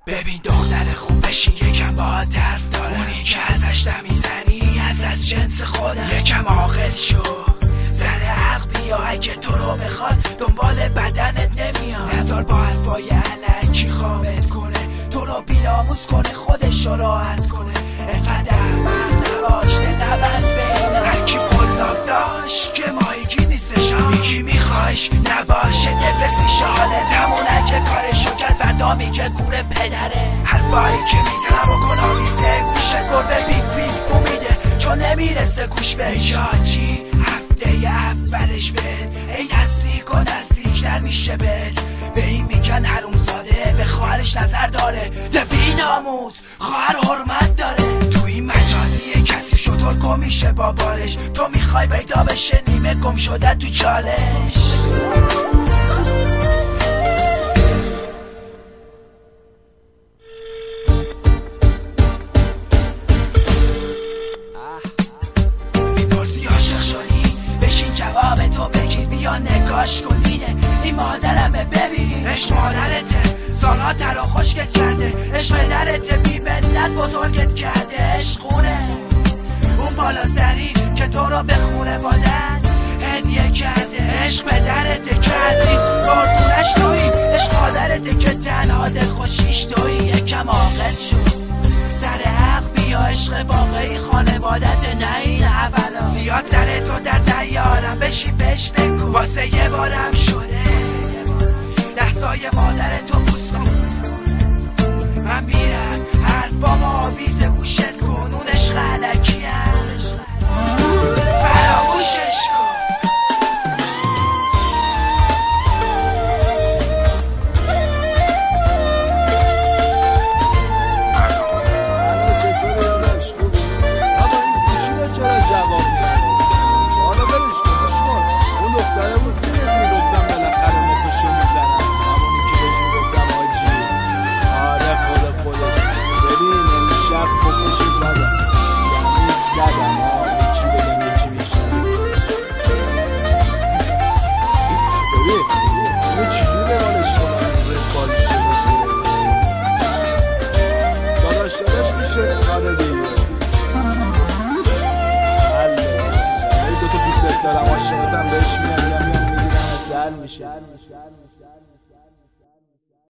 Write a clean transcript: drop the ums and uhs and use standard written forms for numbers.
ببین دختر خوب بشین یکم باهات حرف داره، اونی که ازش نمیزنی از جنس خودم. یکم عاقل شو، سر عقل بیا، اگه تو رو بخواد دنبال بدنت نمیاد. نذار با حرفای الکی خوابت کنه، تو رو بی‌ناموس کنه، خودش رو راحت کنه. انقدر احمق نباش، نبند بین هرکی قلاب داشت که ماهیگی نیستش. میگی میخوایش نباشه دبرس میشه حالت، همونه که کارشو کرد فردا میگه گوره پدره. حرفایی که میزنم و کن آویزه، گوشه گربه بیگ بیگ بو میده چون نمیرسه گوش به یاجی. هفته اولش بد ای نزدیک و نزدیکتر میشه بد، به این میگن حرومزاده، به خواهرش نظر داره، ده بی‌ناموس خواهر حرمت داره. تو این مجازی کسی شطور گم میشه با بارش، تو میخوای پیدا بشه نیمه گم شده تو چالش. میپرسی عاشق شدی بشین جواب تو بگیر، بیا نگاش کن این مادرمه ببین. عشق مادرته سالها تر و خشکت کرده، عشق درته بی منت بزرگت کرده. عشق خونه اون بالا سری که تو رو به خونه بادن هدیه کرده. عشق پدرته که عزیز قربونش تویی، عشق مادرته که تنها دلخوشیش تویی. یکم عاقل شو، سر حق بیا، عشق واقعی خانوادت نه این اولا. زیاد سر تو در دیارم بشین بهش فکر کن، واسه یه بارم شده دستای مادر تو بوس کن. من میرم حرفام آویزه گوشت کن، اون عشق علکی فراموشش کن. دارم عاشقتم بهش میگم میگیرم زل میشه.